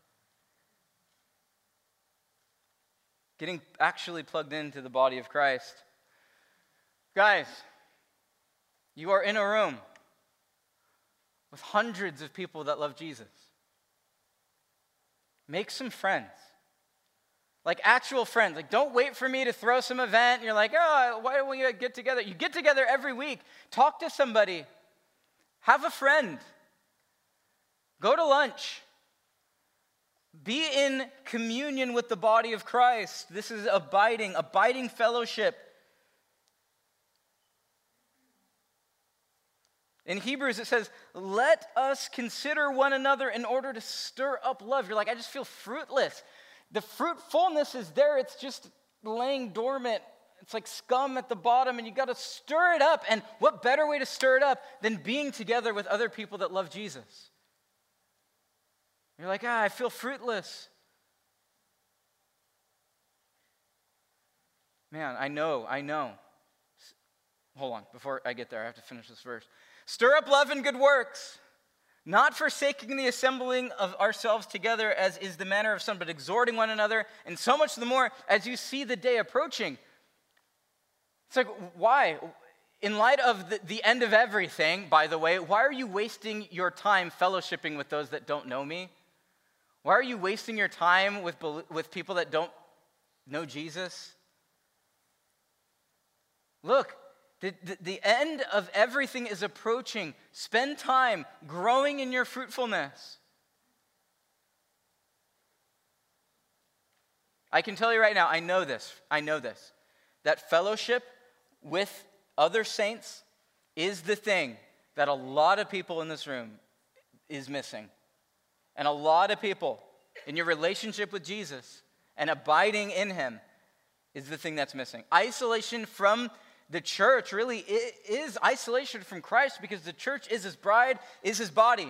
Getting actually plugged into the body of Christ. Guys, you are in a room with hundreds of people that love Jesus. Make some friends. Like actual friends. Like, don't wait for me to throw some event. And you're like, oh, why don't we get together? You get together every week. Talk to somebody. Have a friend. Go to lunch. Be in communion with the body of Christ. This is abiding, abiding fellowship. In Hebrews, it says, let us consider one another in order to stir up love. You're like, I just feel fruitless. The fruitfulness is there. It's just laying dormant. It's like scum at the bottom, and you got to stir it up. And what better way to stir it up than being together with other people that love Jesus? You're like, ah, I feel fruitless. Man, I know, I know. Hold on, before I get there, I have to finish this verse. Stir up love and good works, not forsaking the assembling of ourselves together as is the manner of some, but exhorting one another, and so much the more as you see the day approaching. It's like, why? In light of the, the end of everything, by the way, why are you wasting your time fellowshipping with those that don't know me? Why are you wasting your time with, with people that don't know Jesus? Look, the, the, the end of everything is approaching. Spend time growing in your fruitfulness. I can tell you right now, I know this, I know this, that fellowship with other saints is the thing that a lot of people in this room is missing. And a lot of people in your relationship with Jesus and abiding in him is the thing that's missing. Isolation from the church really is isolation from Christ, because the church is his bride, is his body.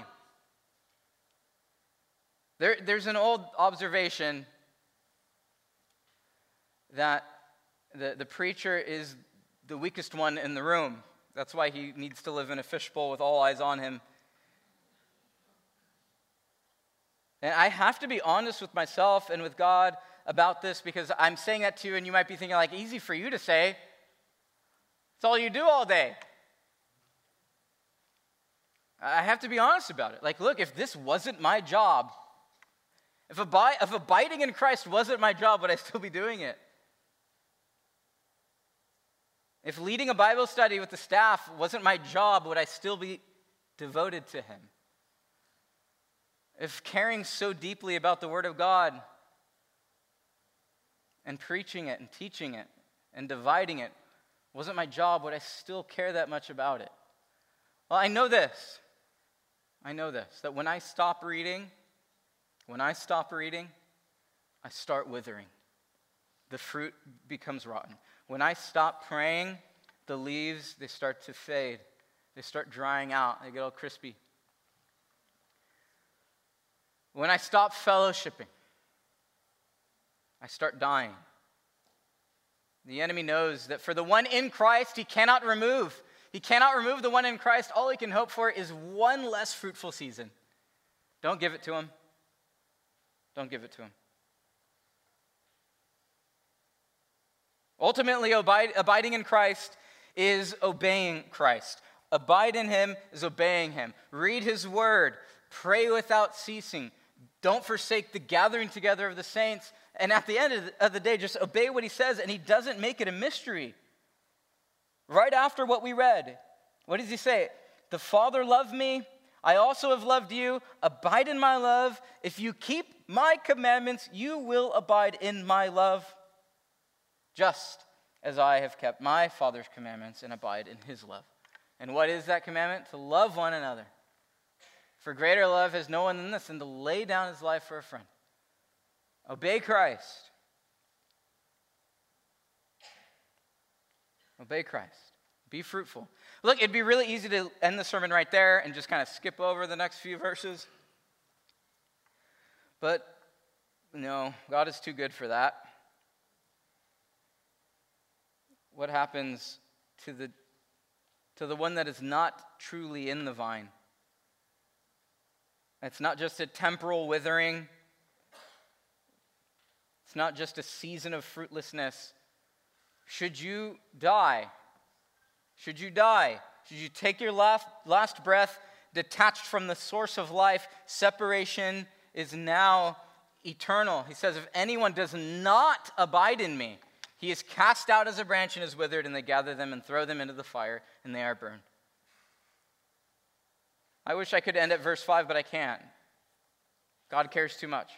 There, there's an old observation that the, the preacher is the weakest one in the room. That's why he needs to live in a fishbowl with all eyes on him. And I have to be honest with myself and with God about this, because I'm saying that to you, and you might be thinking, like, easy for you to say. It's all you do all day. I have to be honest about it. Like, look, if this wasn't my job, if, abi- if abiding in Christ wasn't my job, would I still be doing it? If leading a Bible study with the staff wasn't my job, would I still be devoted to him? If caring so deeply about the Word of God and preaching it and teaching it and dividing it wasn't my job, would I still care that much about it? Well, I know this. I know this, that when I stop reading, when I stop reading, I start withering. The fruit becomes rotten. When I stop praying, the leaves, they start to fade. They start drying out. They get all crispy. When I stop fellowshipping, I start dying. The enemy knows that for the one in Christ, he cannot remove. He cannot remove the one in Christ. All he can hope for is one less fruitful season. Don't give it to him. Don't give it to him. Ultimately, abide, abiding in Christ is obeying Christ. Abide in him is obeying him. Read his word. Pray without ceasing. Don't forsake the gathering together of the saints. And at the end of the, of the day, just obey what he says, and he doesn't make it a mystery. Right after what we read, what does he say? The Father loved me. I also have loved you. Abide in my love. If you keep my commandments, you will abide in my love, just as I have kept my Father's commandments and abide in his love. And what is that commandment? To love one another. For greater love has no one than this, than to lay down his life for a friend. Obey Christ. Obey Christ. Be fruitful. Look, it'd be really easy to end the sermon right there and just kind of skip over the next few verses. But no, God is too good for that. What happens to the to the one that is not truly in the vine? It's not just a temporal withering. It's not just a season of fruitlessness. Should you die, should you die, should you take your last, last breath detached from the source of life, separation is now eternal. He says, if anyone does not abide in me, he is cast out as a branch and is withered, and they gather them and throw them into the fire, and they are burned. I wish I could end at verse five, but I can't. God cares too much.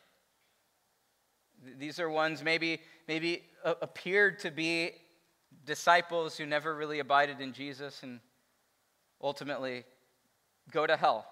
These are ones maybe, maybe appeared to be disciples who never really abided in Jesus and ultimately go to hell.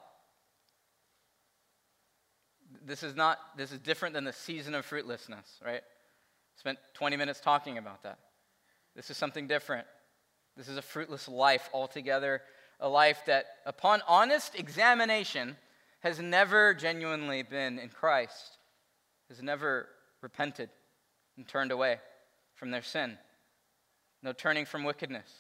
This is not, this is different than the season of fruitlessness, right? Spent twenty minutes talking about that. This is something different. This is a fruitless life altogether, a life that, upon honest examination, has never genuinely been in Christ, has never repented and turned away from their sin. No turning from wickedness.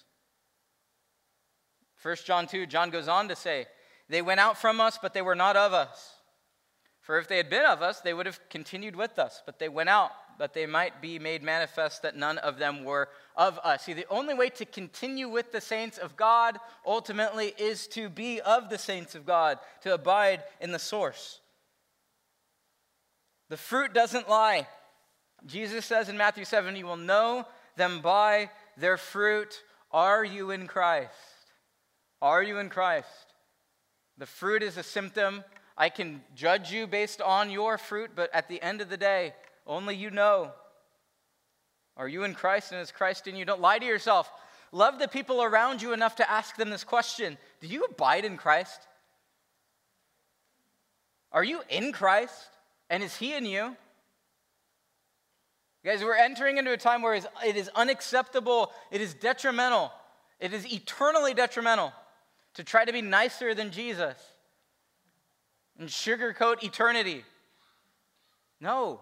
First John two, John goes on to say, they went out from us, but they were not of us. For if they had been of us, they would have continued with us. But they went out, that they might be made manifest that none of them were of us. See, the only way to continue with the saints of God ultimately is to be of the saints of God, to abide in the source. The fruit doesn't lie. Jesus says in Matthew seven, you will know them by their fruit. Are you in Christ? Are you in Christ? The fruit is a symptom. I can judge you based on your fruit, but at the end of the day, only you know. Are you in Christ and is Christ in you? Don't lie to yourself. Love the people around you enough to ask them this question. Do you abide in Christ? Are you in Christ? And is he in you? Guys, we're entering into a time where it is unacceptable, it is detrimental, it is eternally detrimental to try to be nicer than Jesus and sugarcoat eternity. No.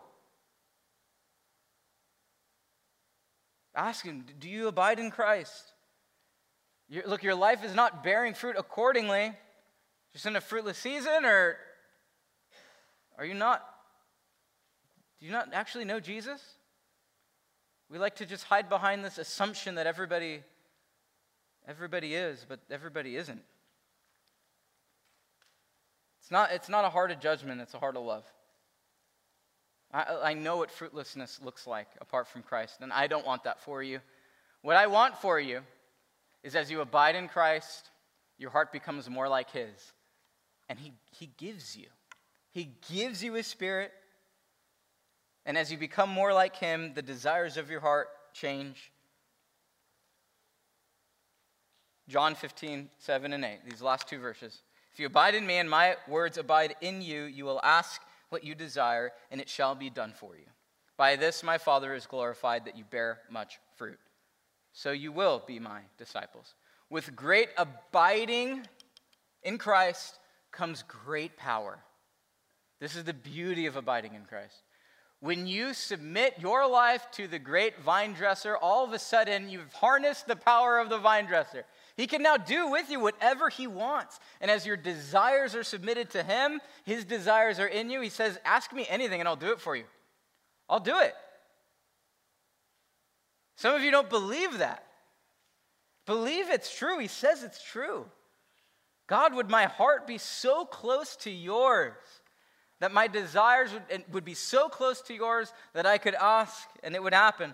Ask him, do you abide in Christ? You're, look, your life is not bearing fruit accordingly, just in a fruitless season, or are you not? Do you not actually know Jesus? We like to just hide behind this assumption that everybody, everybody is, but everybody isn't. It's not, it's not a heart of judgment, it's a heart of love. I, I know what fruitlessness looks like apart from Christ, and I don't want that for you. What I want for you is as you abide in Christ, your heart becomes more like his. And he, he gives you. He gives you his Spirit. And as you become more like him, the desires of your heart change. John fifteen, seven and eight, these last two verses. If you abide in me and my words abide in you, you will ask what you desire, and it shall be done for you. By this my Father is glorified, that you bear much fruit. So you will be my disciples. With great abiding in Christ comes great power. This is the beauty of abiding in Christ. When you submit your life to the great vine dresser, all of a sudden you've harnessed the power of the vine dresser. He can now do with you whatever he wants. And as your desires are submitted to him, his desires are in you. He says, ask me anything and I'll do it for you. I'll do it. Some of you don't believe that. Believe it's true. He says it's true. God, would my heart be so close to yours that my desires would, would be so close to yours that I could ask and it would happen.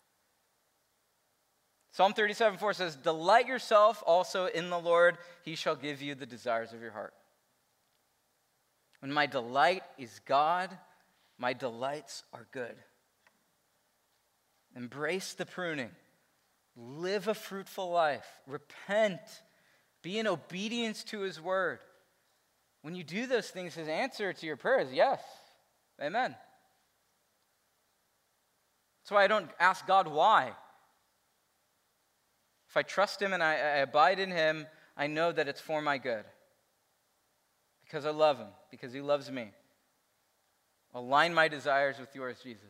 Psalm thirty-seven four says, delight yourself also in the Lord, he shall give you the desires of your heart. When my delight is God, my delights are good. Embrace the pruning. Live a fruitful life. Repent. Be in obedience to his word. When you do those things, his answer to your prayer is yes. Amen. That's why I don't ask God why. If I trust him and I, I abide in him, I know that it's for my good. Because I love him. Because he loves me. Align my desires with yours, Jesus.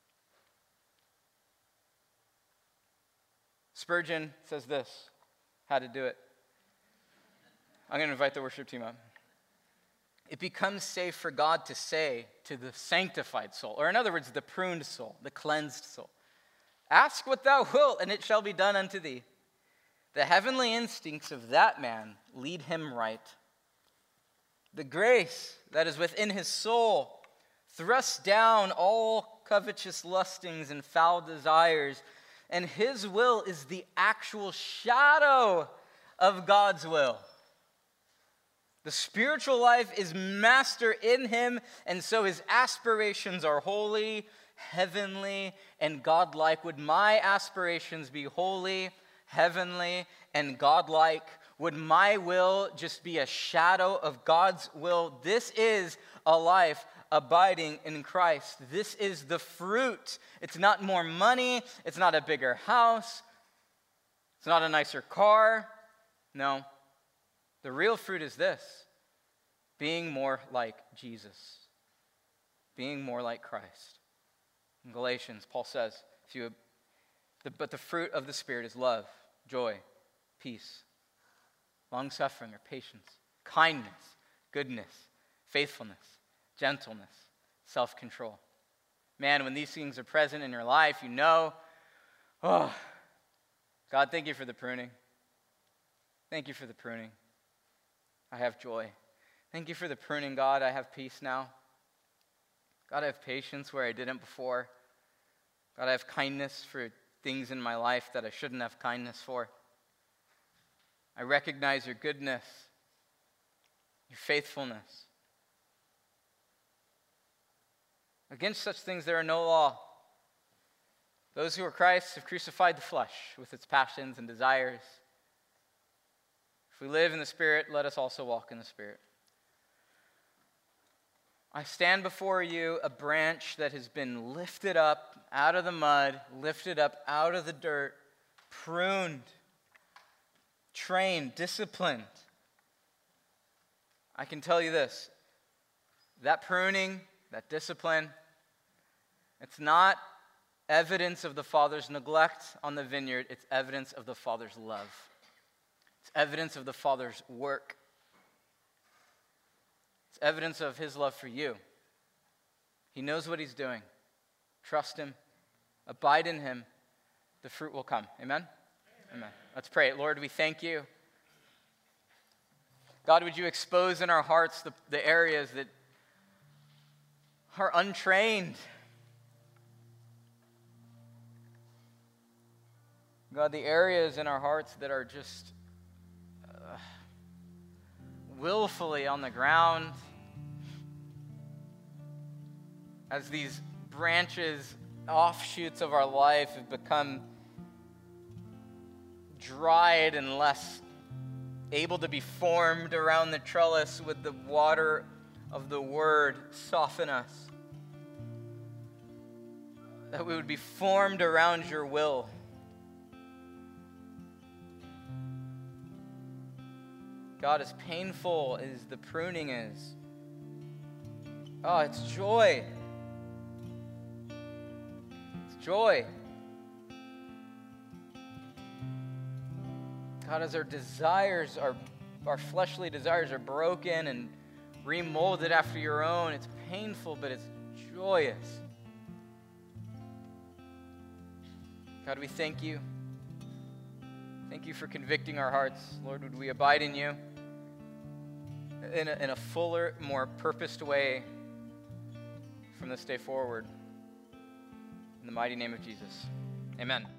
Spurgeon says this, how to do it. I'm going to invite the worship team up. It becomes safe for God to say to the sanctified soul, or in other words, the pruned soul, the cleansed soul, ask what thou wilt, and it shall be done unto thee. The heavenly instincts of that man lead him right. The grace that is within his soul thrusts down all covetous lustings and foul desires, and his will is the actual shadow of God's will. The spiritual life is master in him, and so his aspirations are holy, heavenly, and godlike. Would my aspirations be holy, heavenly, and godlike? Would my will just be a shadow of God's will? This is a life abiding in Christ. This is the fruit. It's not more money. It's not a bigger house. It's not a nicer car. No. The real fruit is this: being more like Jesus, being more like Christ. In Galatians, Paul says, if you, but the fruit of the Spirit is love, joy, peace, long-suffering or patience, kindness, goodness, faithfulness, gentleness, self-control. Man, when these things are present in your life, you know, oh, God, thank you for the pruning. Thank you for the pruning. I have joy. Thank you for the pruning, God. I have peace now. God, I have patience where I didn't before. God, I have kindness for things in my life that I shouldn't have kindness for. I recognize your goodness, your faithfulness. Against such things there are no law. Those who are Christ have crucified the flesh with its passions and desires. If we live in the Spirit, let us also walk in the Spirit. I stand before you, a branch that has been lifted up out of the mud, lifted up out of the dirt, pruned, trained, disciplined. I can tell you this, that pruning, that discipline, it's not evidence of the Father's neglect on the vineyard, it's evidence of the Father's love. It's evidence of the Father's work. It's evidence of his love for you. He knows what he's doing. Trust him. Abide in him. The fruit will come. Amen? Amen. Amen. Let's pray. Lord, we thank you. God, would you expose in our hearts the, the areas that are untrained? God, the areas in our hearts that are just uh, willfully on the ground as these branches, offshoots of our life have become dried and less able to be formed around the trellis with the water of the word. Soften us, that we would be formed around your will. God, as painful as the pruning is, oh, it's joy. It's joy. God, as our desires, our, our fleshly desires are broken and remolded after your own, it's painful, but it's joyous. God, we thank you. Thank you for convicting our hearts. Lord, would we abide in you in a, in a fuller, more purposed way from this day forward. In the mighty name of Jesus, amen.